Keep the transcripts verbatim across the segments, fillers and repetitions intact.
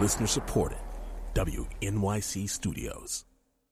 Listener supported. W N Y C Studios.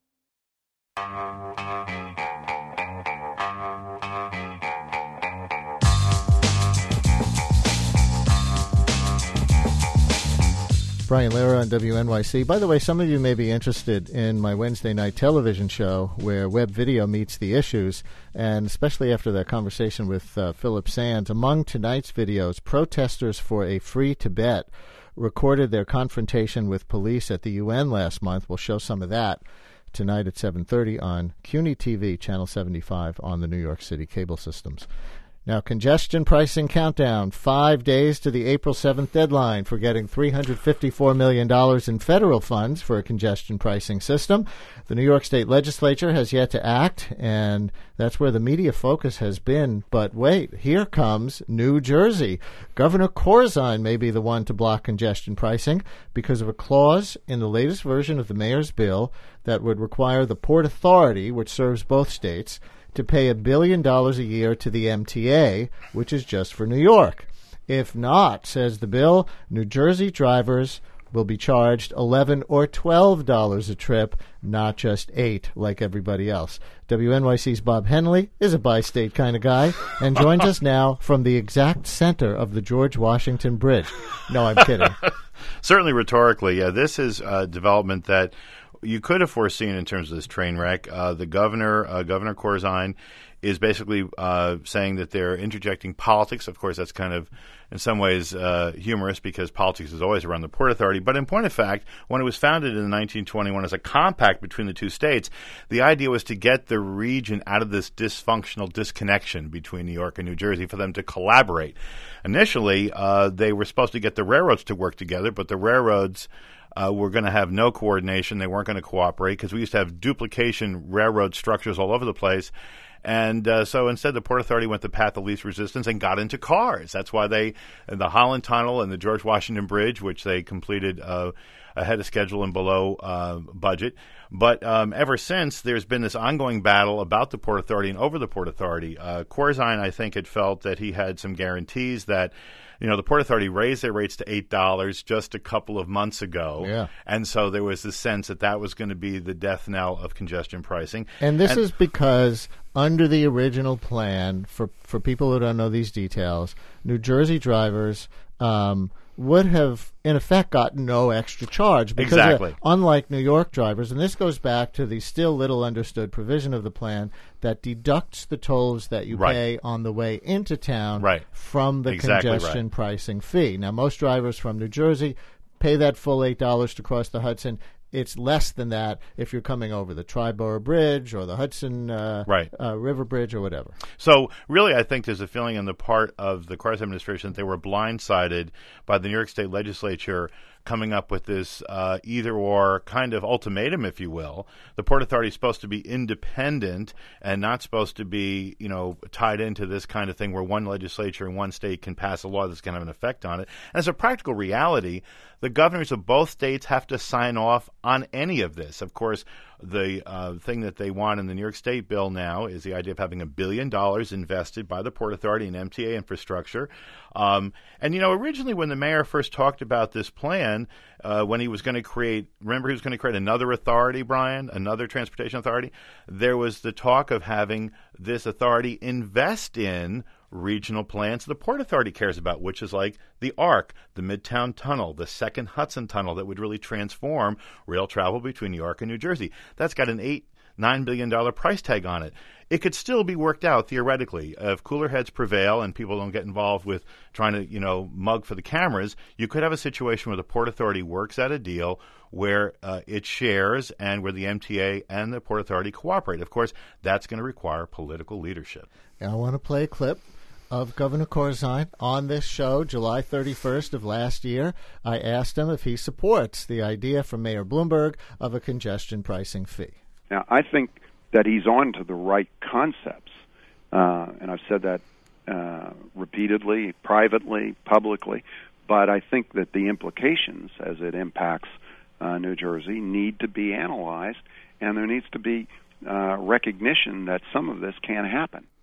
Brian Lehrer on W N Y C. By the way, some of you may be interested in my Wednesday night television show where web video meets the issues, and especially after that conversation with uh, Philip Sands. Among tonight's videos, protesters for a free Tibet recorded their confrontation with police at the U N last month. We'll show some of that tonight at seven thirty on C U N Y T V, Channel seventy-five on the New York City cable systems. Now, congestion pricing countdown, five days to the April seventh deadline for getting three hundred fifty-four million dollars in federal funds for a congestion pricing system. The New York State Legislature has yet to act, and that's where the media focus has been. But wait, here comes New Jersey. Governor Corzine may be the one to block congestion pricing because of a clause in the latest version of the mayor's bill that would require the Port Authority, which serves both states, to pay a billion dollars a year to the M T A, which is just for New York. If not, says the bill, New Jersey drivers will be charged eleven or twelve dollars a trip, not just eight like everybody else. W N Y C's Bob Henley is a bi-state kind of guy and joins us now from the exact center of the George Washington Bridge. No, I'm kidding. Certainly rhetorically, yeah, this is a development that you could have foreseen in terms of this train wreck. Uh, the governor, uh, Governor Corzine, is basically uh, saying that they're interjecting politics. Of course, that's kind of, in some ways, uh, humorous because politics is always around the Port Authority. But in point of fact, when it was founded in nineteen twenty-one as a compact between the two states, the idea was to get the region out of this dysfunctional disconnection between New York and New Jersey for them to collaborate. Initially, uh, they were supposed to get the railroads to work together, but the railroads Uh, were going to have no coordination. They weren't going to cooperate because we used to have duplication railroad structures all over the place. And uh, so instead, the Port Authority went the path of least resistance and got into cars. That's why they, the Holland Tunnel and the George Washington Bridge, which they completed uh, ahead of schedule and below uh, budget. But um, ever since, there's been this ongoing battle about the Port Authority and over the Port Authority. Uh, Corzine, I think, had felt that he had some guarantees that, you know, the Port Authority raised their rates to eight dollars just a couple of months ago. Yeah. And so there was this sense that that was going to be the death knell of congestion pricing. And this and, is because under the original plan, for, for people who don't know these details, New Jersey drivers um, would have, in effect, gotten no extra charge. Because exactly. uh, unlike New York drivers, and this goes back to the still little understood provision of the plan that deducts the tolls that you right. pay on the way into town right. from the exactly congestion right. pricing fee. Now, most drivers from New Jersey pay that full eight dollars to cross the Hudson. It's less than that if you're coming over the Triborough Bridge or the Hudson uh, right. uh, River Bridge or whatever. So really, I think there's a feeling on the part of the Corzine administration that they were blindsided by the New York State Legislature coming up with this uh, either-or kind of ultimatum, if you will. The Port Authority is supposed to be independent and not supposed to be, you know, tied into this kind of thing where one legislature in one state can pass a law that's going to have an effect on it. And as a practical reality, the governors of both states have to sign off on any of this. Of course, the uh, thing that they want in the New York State bill now is the idea of having a billion dollars invested by the Port Authority in M T A infrastructure. Um, and, you know, originally when the mayor first talked about this plan, uh, when he was going to create, remember he was going to create another authority, Brian, another transportation authority? There was the talk of having this authority invest in regional plans the Port Authority cares about, which is like the ARC, the Midtown Tunnel, the second Hudson Tunnel that would really transform rail travel between New York and New Jersey. That's got an eight, nine billion dollar price tag on it. It could still be worked out theoretically. Uh, if cooler heads prevail and people don't get involved with trying to, you know, mug for the cameras, you could have a situation where the Port Authority works out a deal where uh, it shares and where the M T A and the Port Authority cooperate. Of course, that's going to require political leadership. Now, I want to play a clip of Governor Corzine on this show, July thirty-first of last year. I asked him if he supports the idea from Mayor Bloomberg of a congestion pricing fee. Now, I think that he's on to the right concepts, uh, and I've said that uh, repeatedly, privately, publicly, but I think that the implications as it impacts uh, New Jersey need to be analyzed, and there needs to be uh, recognition that some of this can happen.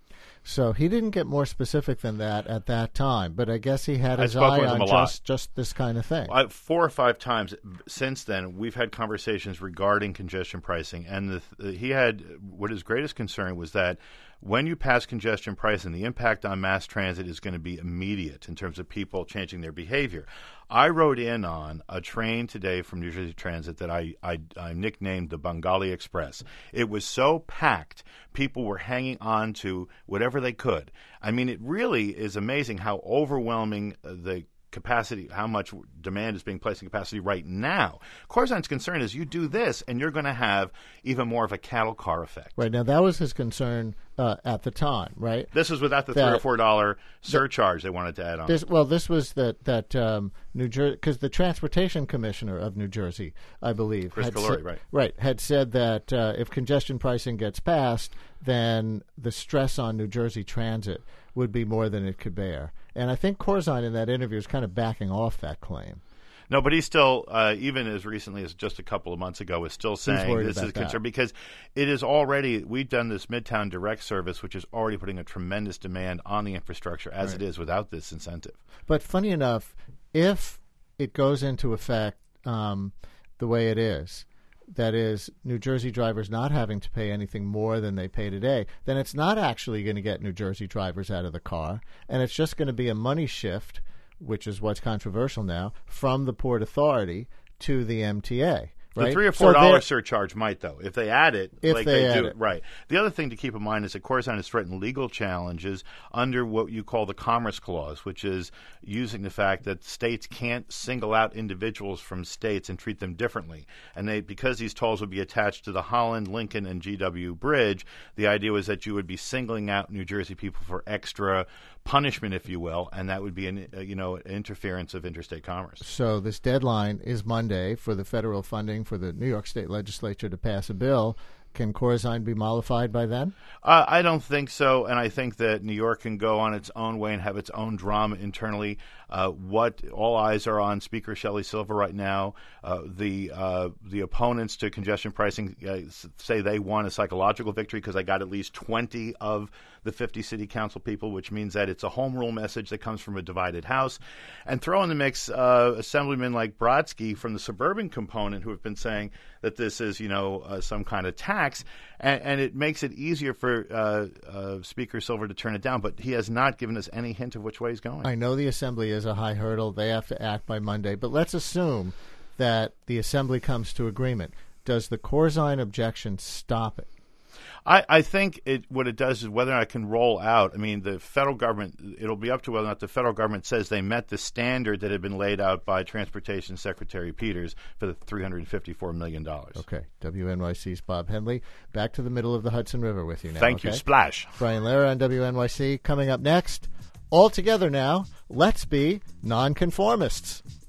So he didn't get more specific than that at that time, but I guess he had I his spoke eye with him on a lot. just, just this kind of thing. Uh, four or five times since then, we've had conversations regarding congestion pricing, and the, the, he had what his greatest concern was that when you pass congestion pricing, the impact on mass transit is going to be immediate in terms of people changing their behavior. I rode in on a train today from New Jersey Transit that I, I, I nicknamed the Bengali Express. It was so packed, people were hanging on to whatever they could. I mean, it really is amazing how overwhelming the capacity, how much demand is being placed in capacity right now. Corzine's concern is you do this and you're going to have even more of a cattle car effect. Right. Now, that was his concern uh, at the time, right? This was without the that, three or four dollar surcharge they wanted to add on. This, well, this was that, that um, New Jersey, because the Transportation Commissioner of New Jersey, I believe, Chris had Calori, sa- right. right, had said that uh, if congestion pricing gets passed, then the stress on New Jersey Transit would be more than it could bear. And I think Corzine in that interview is kind of backing off that claim. No, but he's still, uh, even as recently as just a couple of months ago, is still saying worried this about is a concern because it is already, we've done this Midtown Direct service, which is already putting a tremendous demand on the infrastructure as Right. it is without this incentive. But funny enough, if it goes into effect um, the way it is, that is, New Jersey drivers not having to pay anything more than they pay today, then it's not actually going to get New Jersey drivers out of the car, and it's just going to be a money shift, which is what's controversial now, from the Port Authority to the M T A. Right? The three or four dollar so surcharge might, though, if they add it, If like they they, add do. it. Right. The other thing to keep in mind is that Corzine has threatened legal challenges under what you call the Commerce Clause, which is using the fact that states can't single out individuals from states and treat them differently. And they, because these tolls would be attached to the Holland, Lincoln, and G W Bridge, the idea was that you would be singling out New Jersey people for extra punishment, if you will, and that would be an uh, you know interference of interstate commerce. So this deadline is Monday for the federal funding for the New York State Legislature to pass a bill. Can Corzine be mollified by then? Uh, I don't think so, and I think that New York can go on its own way and have its own drama internally. Uh, what all eyes are on Speaker Shelley Silver right now. Uh, the uh, the opponents to congestion pricing uh, say they won a psychological victory because they got at least twenty of the fifty city council people, which means that it's a home rule message that comes from a divided House. And throw in the mix uh, Assemblymen like Brodsky from the suburban component who have been saying that this is, you know, uh, some kind of tax, and, and it makes it easier for uh, uh, Speaker Silver to turn it down. But he has not given us any hint of which way he's going. I know the Assembly is a high hurdle. They have to act by Monday. But let's assume that the Assembly comes to agreement. Does the Corzine objection stop it? I, I think it, what it does is whether or not it can roll out. I mean, the federal government, it'll be up to whether or not the federal government says they met the standard that had been laid out by Transportation Secretary Peters for the three hundred fifty-four million dollars. Okay. W N Y C's Bob Henley. Back to the middle of the Hudson River with you now. Thank okay? you. Splash. Brian Lara on W N Y C. Coming up next, all together now, let's be nonconformists.